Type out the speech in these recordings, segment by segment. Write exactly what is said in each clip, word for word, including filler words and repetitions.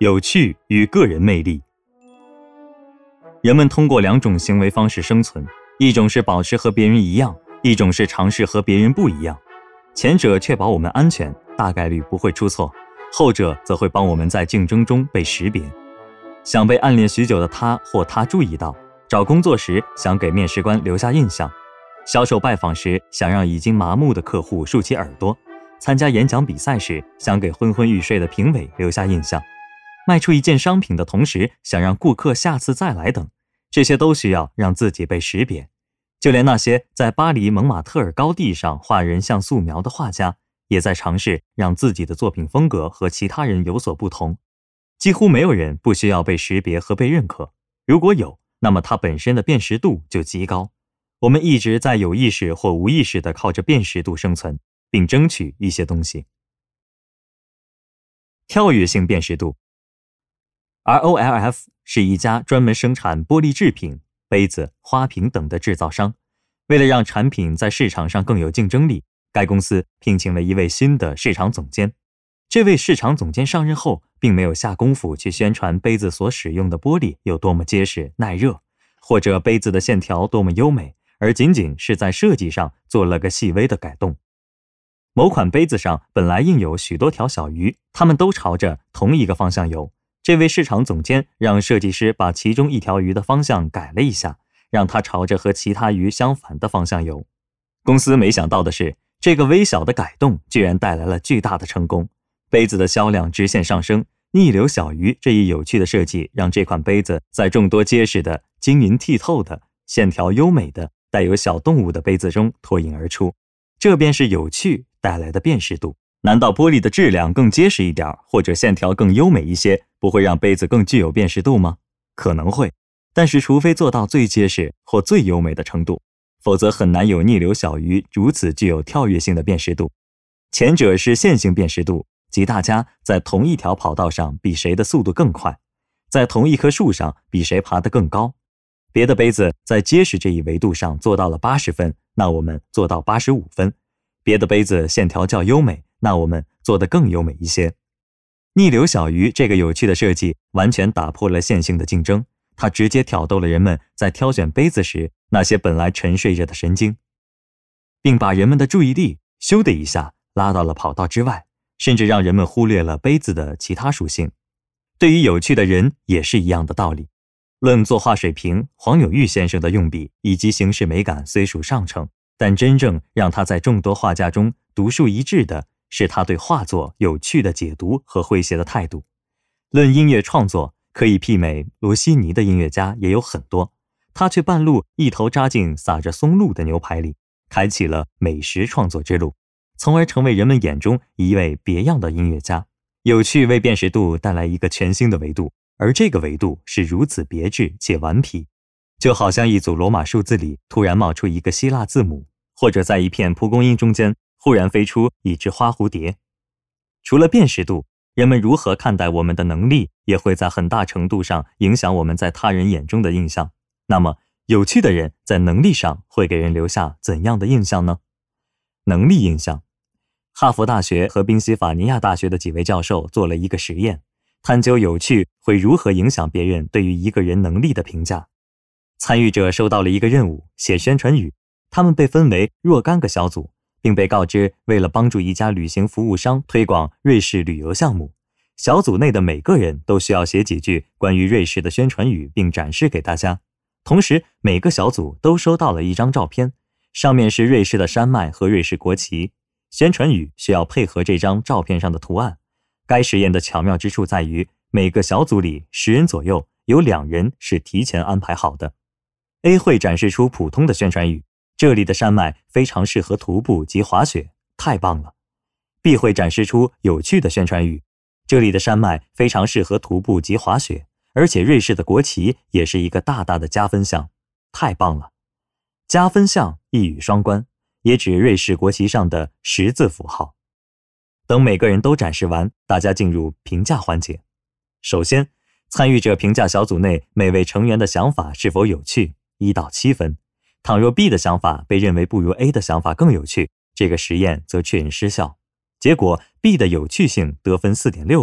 有趣与个人魅力。人们通过两种行为方式生存，一种是保持和别人一样，一种是尝试和别人不一样。前者确保我们安全，大概率不会出错，后者则会帮我们在竞争中被识别。想被暗恋许久的他或她注意到，找工作时想给面试官留下印象，销售拜访时想让已经麻木的客户竖起耳朵，参加演讲比赛时想给昏昏欲睡的评委留下印象，卖出一件商品的同时想让顾客下次再来等，这些都需要让自己被识别。就连那些在巴黎蒙马特尔高地上画人像素描的画家，也在尝试让自己的作品风格和其他人有所不同。几乎没有人不需要被识别和被认可，如果有，那么它本身的辨识度就极高。我们一直在有意识或无意识地靠着辨识度生存，并争取一些东西。跳跃性辨识度 R O L F 是一家专门生产玻璃制品、杯子、花瓶等的制造商。为了让产品在市场上更有竞争力，该公司聘请了一位新的市场总监。这位市场总监上任后，并没有下功夫去宣传杯子所使用的玻璃有多么结实耐热，或者杯子的线条多么优美，而仅仅是在设计上做了个细微的改动。某款杯子上本来印有许多条小鱼，它们都朝着同一个方向游。这位市场总监让设计师把其中一条鱼的方向改了一下，让它朝着和其他鱼相反的方向游。公司没想到的是，这个微小的改动居然带来了巨大的成功，杯子的销量直线上升。逆流小鱼这一有趣的设计，让这款杯子在众多结实的、晶莹剔透的、线条优美的、带有小动物的杯子中脱颖而出。这便是有趣带来的辨识度。难道玻璃的质量更结实一点，或者线条更优美一些，不会让杯子更具有辨识度吗？可能会，但是除非做到最结实或最优美的程度，否则很难有逆流小鱼如此具有跳跃性的辨识度。前者是线性辨识度，即大家在同一条跑道上比谁的速度更快，在同一棵树上比谁爬得更高。别的杯子在结实这一维度上做到了八十分，那我们做到八十五分。别的杯子线条较优美，那我们做得更优美一些。逆流小鱼这个有趣的设计完全打破了线性的竞争，它直接挑逗了人们在挑选杯子时那些本来沉睡着的神经，并把人们的注意力咻的一下拉到了跑道之外，甚至让人们忽略了杯子的其他属性。对于有趣的人也是一样的道理。论作画水平，黄有玉先生的用笔以及形式美感虽属上乘，但真正让他在众多画家中独树一帜的是他对画作有趣的解读和诙谐的态度。论音乐创作，可以媲美罗西尼的音乐家也有很多，他却半路一头扎进撒着松露的牛排里，开启了美食创作之路，从而成为人们眼中一位别样的音乐家。有趣为辨识度带来一个全新的维度，而这个维度是如此别致且顽皮，就好像一组罗马数字里突然冒出一个希腊字母，或者在一片蒲公英中间忽然飞出一只花蝴蝶。除了辨识度，人们如何看待我们的能力，也会在很大程度上影响我们在他人眼中的印象。那么，有趣的人在能力上会给人留下怎样的印象呢？能力印象。哈佛大学和宾夕法尼亚大学的几位教授做了一个实验，探究有趣会如何影响别人对于一个人能力的评价。参与者收到了一个任务，写宣传语，他们被分为若干个小组，并被告知为了帮助一家旅行服务商推广瑞士旅游项目，小组内的每个人都需要写几句关于瑞士的宣传语并展示给大家。同时，每个小组都收到了一张照片，上面是瑞士的山脉和瑞士国旗。宣传语需要配合这张照片上的图案。该实验的巧妙之处在于，每个小组里十人左右，有两人是提前安排好的。A 会展示出普通的宣传语，这里的山脉非常适合徒步及滑雪，太棒了。B 会展示出有趣的宣传语，这里的山脉非常适合徒步及滑雪，而且瑞士的国旗也是一个大大的加分项，太棒了。加分项一语双关，也指瑞士国旗上的十字符号。等每个人都展示完，大家进入评价环节。首先，参与者评价小组内每位成员的想法是否有趣，一到七分。倘若 B 的想法被认为不如 A 的想法更有趣，这个实验则确认失效。结果 B 的有趣性得分 四点六分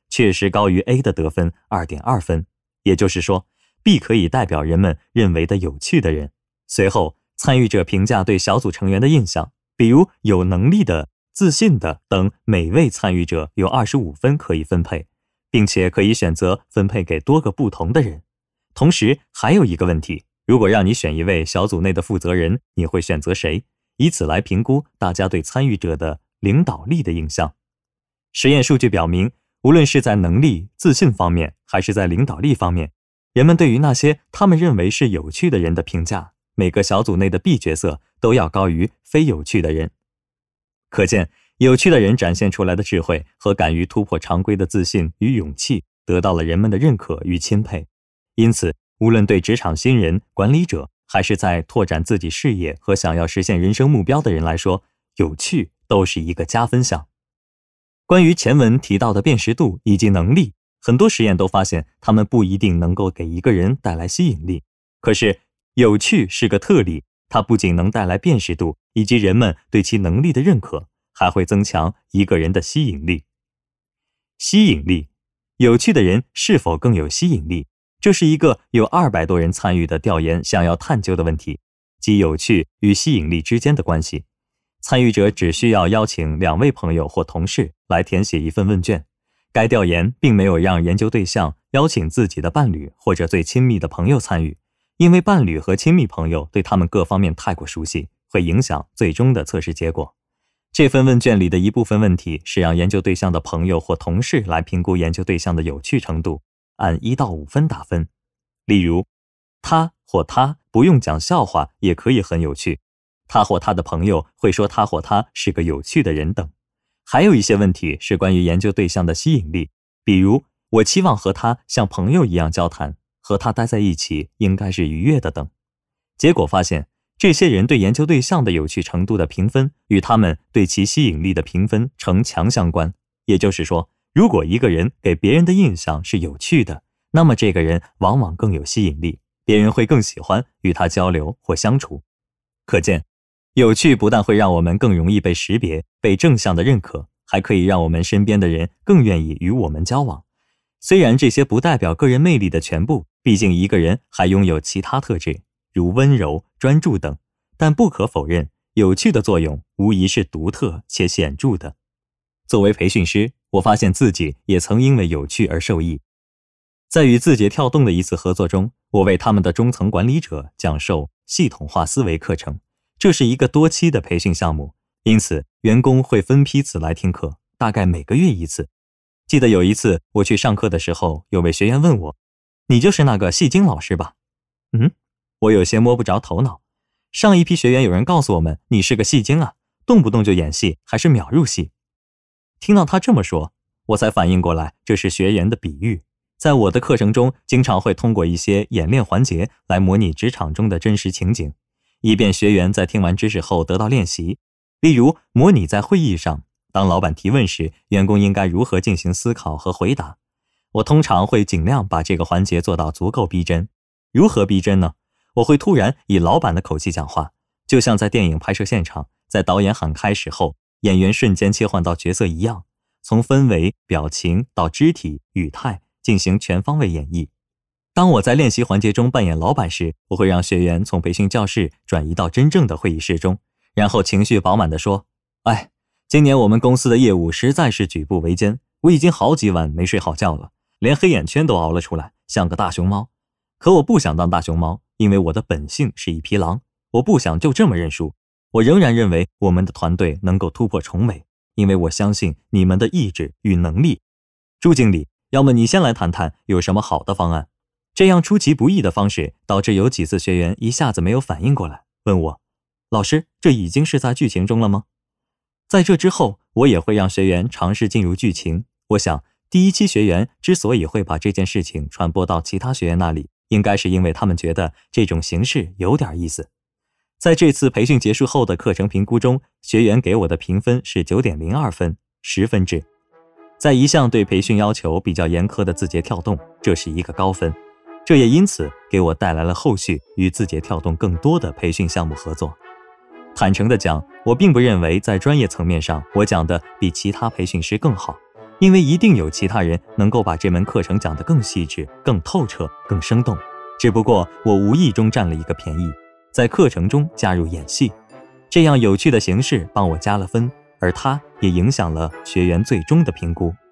确实高于 A 的得分 二点二 分，也就是说 B 可以代表人们认为的有趣的人。随后参与者评价对小组成员的印象，比如有能力的、自信的等，每位参与者有二十五分可以分配，并且可以选择分配给多个不同的人。同时还有一个问题，如果让你选一位小组内的负责人，你会选择谁？以此来评估大家对参与者的领导力的印象。实验数据表明，无论是在能力、自信方面，还是在领导力方面，人们对于那些他们认为是有趣的人的评价，每个小组内的 B 角色都要高于非有趣的人。可见，有趣的人展现出来的智慧和敢于突破常规的自信与勇气，得到了人们的认可与钦佩。因此，无论对职场新人、管理者，还是在拓展自己事业和想要实现人生目标的人来说，有趣都是一个加分项。关于前文提到的辨识度以及能力，很多实验都发现它们不一定能够给一个人带来吸引力。可是，有趣是个特例，它不仅能带来辨识度以及人们对其能力的认可，还会增强一个人的吸引力。吸引力，有趣的人是否更有吸引力？这是一个有二百多人参与的调研想要探究的问题，即有趣与吸引力之间的关系。参与者只需要邀请两位朋友或同事来填写一份问卷。该调研并没有让研究对象邀请自己的伴侣或者最亲密的朋友参与，因为伴侣和亲密朋友对他们各方面太过熟悉，会影响最终的测试结果。这份问卷里的一部分问题是让研究对象的朋友或同事来评估研究对象的有趣程度，按一到五分打分。例如，他或她不用讲笑话也可以很有趣，他或他的朋友会说他或他是个有趣的人等。还有一些问题是关于研究对象的吸引力，比如我期望和他像朋友一样交谈，和他待在一起应该是愉悦的等。结果发现，这些人对研究对象的有趣程度的评分与他们对其吸引力的评分呈强相关。也就是说，如果一个人给别人的印象是有趣的，那么这个人往往更有吸引力，别人会更喜欢与他交流或相处。可见，有趣不但会让我们更容易被识别、被正向的认可，还可以让我们身边的人更愿意与我们交往。虽然这些不代表个人魅力的全部，毕竟一个人还拥有其他特质，如温柔、专注等，但不可否认，有趣的作用无疑是独特且显著的。作为培训师，我发现自己也曾因为有趣而受益。在与字节跳动的一次合作中，我为他们的中层管理者讲授系统化思维课程。这是一个多期的培训项目，因此员工会分批次来听课，大概每个月一次。记得有一次我去上课的时候，有位学员问我：“你就是那个戏精老师吧？”嗯，我有些摸不着头脑。上一批学员有人告诉我们，你是个戏精啊，动不动就演戏，还是秒入戏。听到他这么说，我才反应过来，这是学员的比喻。在我的课程中，经常会通过一些演练环节来模拟职场中的真实情景，以便学员在听完知识后得到练习。例如，模拟在会议上，当老板提问时，员工应该如何进行思考和回答。我通常会尽量把这个环节做到足够逼真。如何逼真呢？我会突然以老板的口气讲话，就像在电影拍摄现场，在导演喊开始后，演员瞬间切换到角色一样，从氛围、表情到肢体、语态进行全方位演绎。当我在练习环节中扮演老板时，我会让学员从培训教室转移到真正的会议室中，然后情绪饱满地说：“哎，今年我们公司的业务实在是举步维艰，我已经好几晚没睡好觉了，连黑眼圈都熬了出来，像个大熊猫。可我不想当大熊猫，因为我的本性是一匹狼，我不想就这么认输。我仍然认为我们的团队能够突破重围，因为我相信你们的意志与能力。朱经理，要么你先来谈谈有什么好的方案。”这样出其不意的方式导致有几次学员一下子没有反应过来，问我：“老师，这已经是在剧情中了吗？”在这之后，我也会让学员尝试进入剧情。我想，第一期学员之所以会把这件事情传播到其他学员那里，应该是因为他们觉得这种形式有点意思。在这次培训结束后的课程评估中，学员给我的评分是 九点零二 分，十分制。在一项对培训要求比较严苛的字节跳动，这是一个高分。这也因此给我带来了后续与字节跳动更多的培训项目合作。坦诚地讲，我并不认为在专业层面上我讲的比其他培训师更好， 因为一定有其他人能够把这门课程讲得更细致、更透彻、更生动。只不过我无意中占了一个便宜，在课程中加入演戏，这样有趣的形式帮我加了分，而它也影响了学员最终的评估。